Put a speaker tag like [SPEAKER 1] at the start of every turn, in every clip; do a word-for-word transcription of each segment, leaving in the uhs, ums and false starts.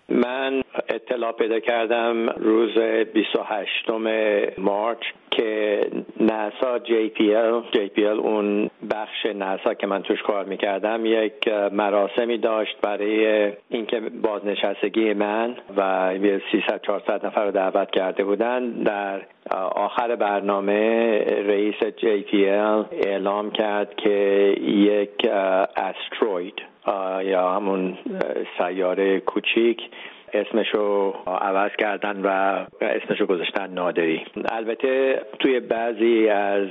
[SPEAKER 1] من اطلاع پیدا کردم روز بیست و هشتم مارچ که ناسا جی پی ال جی پی ال اون بخش ناسا که من توش کار میکردم یک مراسمی داشت برای اینکه بازنشستگی من و سیصد چهارصد نفر رو دعوت کرده بودن. در آخر برنامه رئیس جی پی ال اعلام کرد که یک استروید یا همون سیاره کوچیک اسمشو عوض کردن و اسمشو گذاشتن نادری. البته توی بعضی از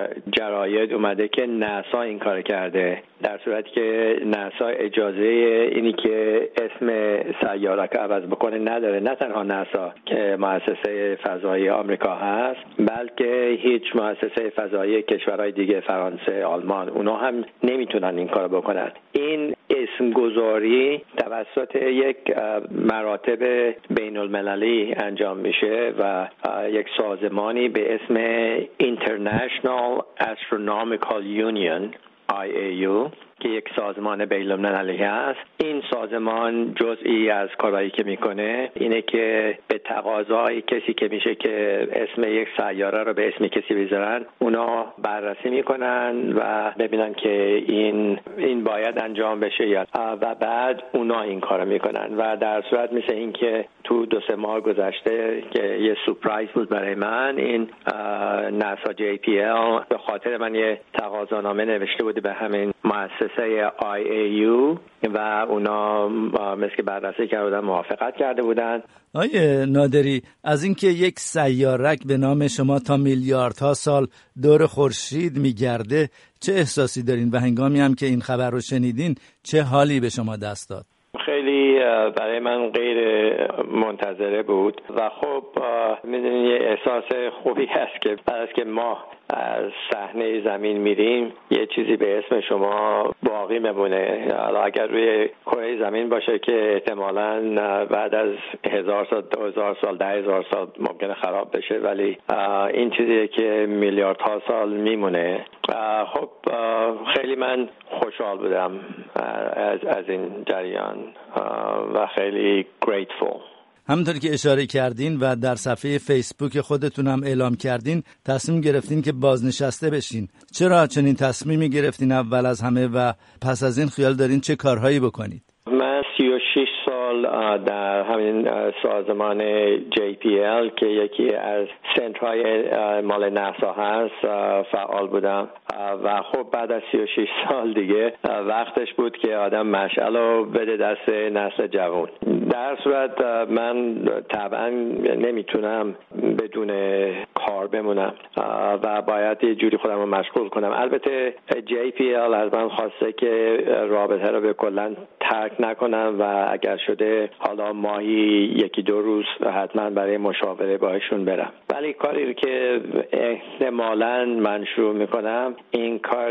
[SPEAKER 1] جراید اومده که ناسا این کار کرده، در صورتی که ناسا اجازه اینی که اسم سیاره که عوض بکنه نداره. نه تنها ناسا که مؤسسه فضایی آمریکا هست، بلکه هیچ مؤسسه فضایی کشورهای دیگه، فرانسه، آلمان، اونا هم نمیتونن این کار بکنن. این اسم گذاری توسط یک مراتب بین المللی انجام میشه و یک سازمانی به اسم International Astronomical Union آی ای یو که یک سازمان بین المللی هست. این سازمان جزئی از کارهایی که میکنه اینه که به تقاضای کسی که میشه که اسم یک سیاره رو به اسم کسی بذارن، اونا بررسی میکنن و ببینن که این این باید انجام بشه یا و بعد اونا این کارو میکنن. و در صورت مثل این که تو دو سه ماه گذشته که یه سورپرایز بود برای من، این ناسا جی پی ال به خاطر من یه تقاضانامه نوشته بودی به همین مؤسسه آی ای یو و اونا مثل که بررسی کردن موافقت کرده بودن.
[SPEAKER 2] آیه نادری، از اینکه یک سیارک به نام شما تا میلیاردها سال دور خورشید میگرده چه احساسی دارین و هنگامی هم که این خبر رو شنیدین چه حالی به شما دست داد؟
[SPEAKER 1] خیلی برای من غیر منتظره بود و خب میدونید یه احساس خوبی هست که بعد از که ما از صحنه زمین میریم یه چیزی به اسم شما باقی میمونه. حالا اگر روی کره زمین باشه که احتمالاً بعد از هزار سال، دو هزار سال، ده هزار سال ممکنه خراب بشه، ولی این چیزیه که میلیاردها سال میمونه. خب خیلی من خوشحال بودم از از این جریان و خیلی grateful.
[SPEAKER 2] همونطوری که اشاره کردین و در صفحه فیسبوک خودتون هم اعلام کردین، تصمیم گرفتین که بازنشسته بشین. چرا چنین تصمیمی گرفتین اول از همه و پس از این خیال دارین چه کارهایی بکنید؟
[SPEAKER 1] من سی و شش سال در همین سازمان جی پی ال که یکی از سنترهای مال ناسا هست فعال بودم و خب بعد از سی و شش سال دیگه وقتش بود که آدم مشعلو بده دست نسل جوان. در صورت من طبعا نمیتونم بدون کار بمونم و باید یه جوری خودم رو مشغول کنم. البته جی پی ال از من خواسته که رابطه رو به کلن ترک نکنم و اگر شده حالا ماهی یکی دو روز حتما برای مشاوره باهاشون برم. ولی کاری که احتمالاً من شروع میکنم این کار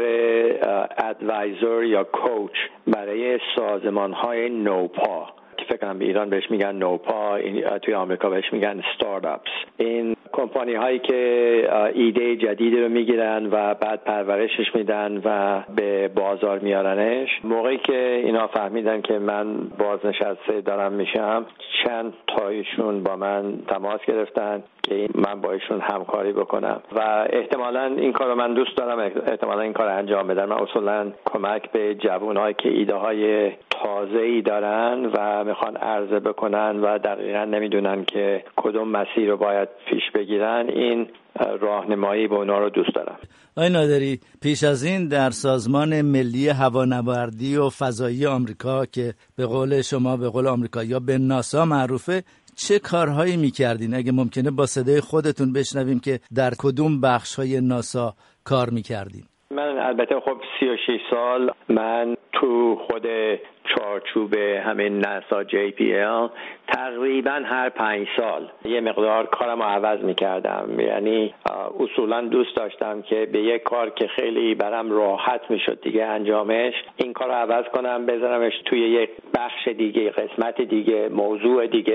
[SPEAKER 1] ادوایزر یا کوچ برای سازمان‌های نوپا که فکر کنم به ایران بهش میگن نوپا، توی آمریکا بهش میگن ستارتاپس. این کمپانی هایی که ایده جدیدی رو میگیرن و بعد پرورشش میدن و به بازار میارنش. موقعی که اینا فهمیدن که من بازنشسته دارم میشم، چند تایشون با من تماس گرفتن که من با ایشون همکاری بکنم و احتمالاً این کارو من دوست دارم، احتمالاً این کار انجام بدم. من اصولاً کمک به جوانایی که ایده های تازه‌ای دارن و میخوان عرضه بکنن و دقیقاً نمیدونن که کدوم مسیر رو باید پیش بگیرن، این راهنمایی به اونا رو دوست دارم.
[SPEAKER 2] آقای نادری، پیش از این در سازمان ملی هوانوردی و فضایی آمریکا که به قول شما به قول آمریکا یا به ناسا معروفه، چه کارهایی میکردین؟ اگه ممکنه با صدای خودتون بشنویم که در کدوم بخش‌های ناسا کار میکردین؟
[SPEAKER 1] من البته خب سی و شش سال من تو خود چارچوب همین ناسا جی پی ال تقریبا هر پنج سال یه مقدار کارم رو عوض میکردم. یعنی اصولا دوست داشتم که به یک کار که خیلی برام راحت میشد دیگه انجامش، این کار رو عوض کنم بذارمش توی یک بخش دیگه، قسمت دیگه، موضوع دیگه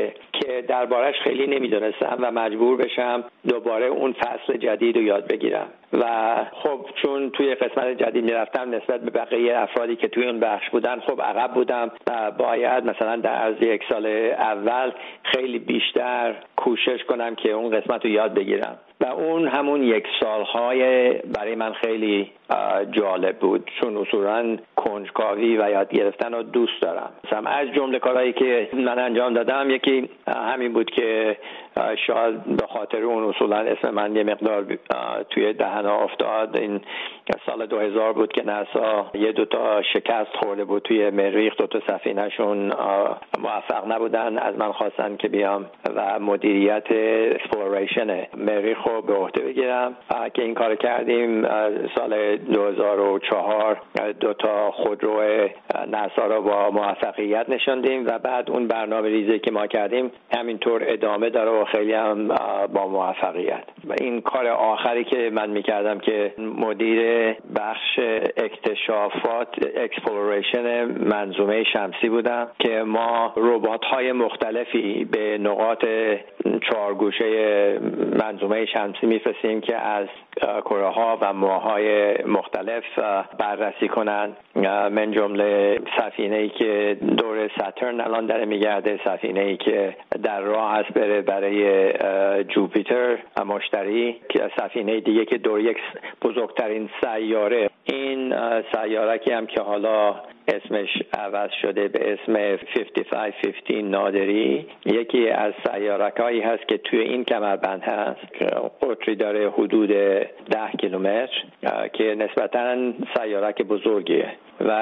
[SPEAKER 1] که دربارش خیلی نمیدونستم و مجبور بشم دوباره اون فصل جدید رو یاد بگیرم. و خب چون توی قسمت جدید میرفتم نسبت به بقیه افرادی که توی اون بخش بودن خب عقب بودم و باید مثلا در عرض یک سال اول خیلی بیشتر کوشش کنم که اون قسمت رو یاد بگیرم و اون همون یک سالهای برای من خیلی جالب بود، چون اصولاً کنجکاوی و یاد گرفتن رو دوست دارم. مثلا از جمله کارهایی که من انجام دادم یکی همین بود که شاید به خاطر اون اصولاً اسم من یه مقدار توی دهنا افتاد. این سال دو هزار بود که ناسا یه دوتا شکست خورده بود توی مریخ، دوتا سفینه‌شون موفق نبودن. از من خواستن که بیام و مدیریت اکسپلوریشن مریخ رو به عهده بگیرم که این کار کردیم. سال دو هزار و چهار دوتا خودرو ناسا رو با موفقیت نشوندیم و بعد اون برنامه ریزی که ما کردیم همینطور ادامه داره و خیلی هم با موفقیت. و این کار آخری که من میکردم که مدیر بخش اکتشافات اکسپلوریشن منظومه شمسی بودم که ما ربات‌های مختلفی به نقاط چهارگوشه منظومه شمسی میفرستیم که از کره‌ها و ماه‌های مختلف بررسی کنن، من جمله سفینه‌ای که دور ساترن الان داره میگرده، سفینه‌ای که در راه هست بره برای جوپیتر مشتری، که سفینه دیگه که دور یک بزرگترین سیاره، این سیاره که هم که حالا اسمش عوض شده به اسم پنجاه و پنج پنجاه نادری، یکی از سیاره‌هایی هست که توی این کمربند هست که قطری داره حدود ده کیلومتر که نسبتاً سیاره که بزرگیه و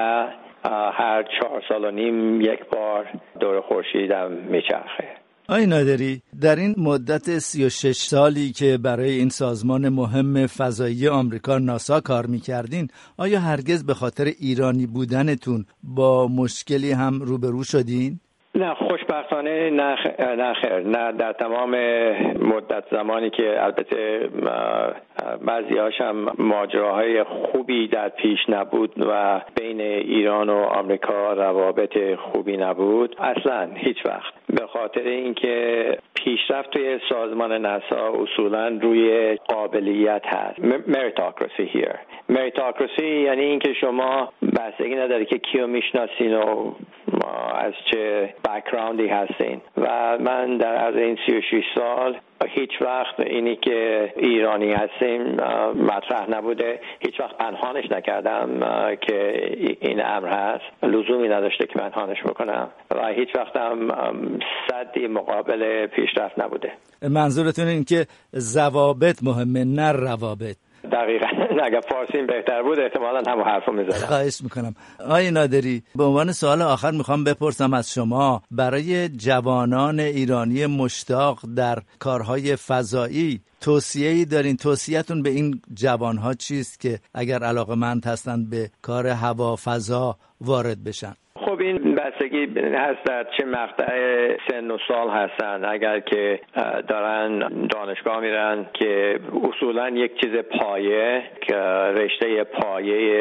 [SPEAKER 1] هر چهار سال و نیم یک بار دور خورشید هم میچرخه.
[SPEAKER 2] آقای نادری، در این مدت سی و شش سالی که برای این سازمان مهم فضایی آمریکا ناسا کار میکردین، آیا هرگز به خاطر ایرانی بودنتون با مشکلی هم روبرو شدین؟
[SPEAKER 1] نه، خوشبختانه نه نه خیر نه. در تمام مدت زمانی که البته بعضی هاشم ماجراهای خوبی در پیش نبود و بین ایران و آمریکا روابط خوبی نبود، اصلا هیچ وقت، به خاطر اینکه پیشرفت توی سازمان ناسا اصولا روی قابلیت هست. meritocracy here. meritocracy یعنی اینکه شما بستگی نداره که کیو میشناسین و از چه بک‌گراندی هستین. و من در عرض این سی و شش سال هیچ وقت اینی که ایرانی هستیم مطرح نبوده، هیچ وقت پنهانش نکردم که این امر هست، لزومی نداشته که پنهانش بکنم و هیچ وقت هم صدی مقابل پیشرفت نبوده.
[SPEAKER 2] منظورتون این که ضوابط مهمه نه روابط؟
[SPEAKER 1] دقیقاً. اگر فارسیم بهتر بود احتمالاً همون حرفو می‌زدم.
[SPEAKER 2] خواهش میکنم. آقای نادری، به عنوان سوال آخر میخوام بپرسم از شما، برای جوانان ایرانی مشتاق در کارهای فضایی توصیه‌ای دارین؟ توصیه‌تون به این جوانها چیست که اگر علاقه‌مند هستن به کار هوا فضا وارد بشن؟
[SPEAKER 1] خب این بستگی هست در چه مقطع سن و سال هستن. اگر که دارن دانشگاه میرن که اصولا یک چیز پایه که رشته پایه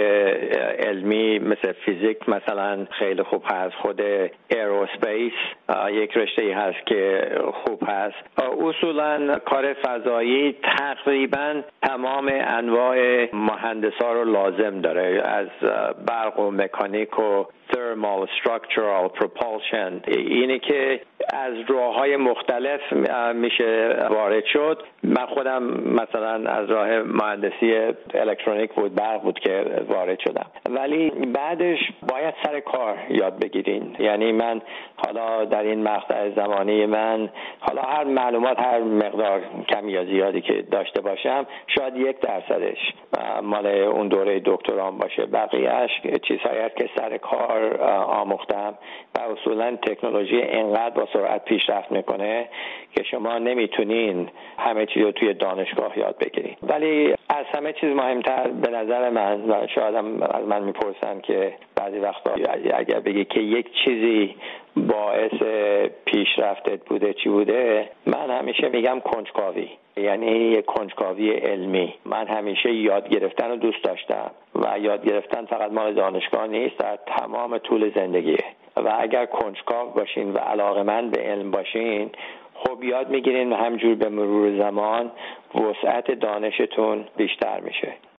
[SPEAKER 1] علمی مثل فیزیک مثلا خیلی خوب هست، خود ایروسپیس یک رشته هست که خوب هست. اصولا کار فضایی تقریبا تمام انواع مهندسا رو لازم داره، از برق و مکانیک و thermal, structural, propulsion، اینه که از راه‌های مختلف میشه وارد شد. من خودم مثلا از راه مهندسی الکترونیک بود، برق بود که وارد شدم، ولی بعدش باید سر کار یاد بگیرین. یعنی من حالا در این مقطع زمانی من حالا هر معلومات هر مقدار کمی یا زیادی که داشته باشم شاید یک درصدش مال اون دوره دکترام باشه، بقیه‌اش چیزهایی که سر کار آموختم و اصولا تکنولوژی اینقدر با سرعت پیشرفت میکنه که شما نمیتونین همه چیز رو توی دانشگاه یاد بگیرین. ولی از همه چیز مهمتر به نظر من، و شاید هم از من میپرسن که بعضی وقتا اگر بگی که یک چیزی باعث پیشرفتت بوده چی بوده، من همیشه میگم کنجکاوی، یعنی کنجکاوی علمی. من همیشه یاد گرفتن رو دوست داشتم و یاد گرفتن فقط مال دانشگاه نیست، در تمام طول زندگیه. و اگر کنجکاو باشین و علاقه‌مند به علم باشین، خب یاد میگیرین و همجور به مرور زمان وسعت دانشتون بیشتر میشه.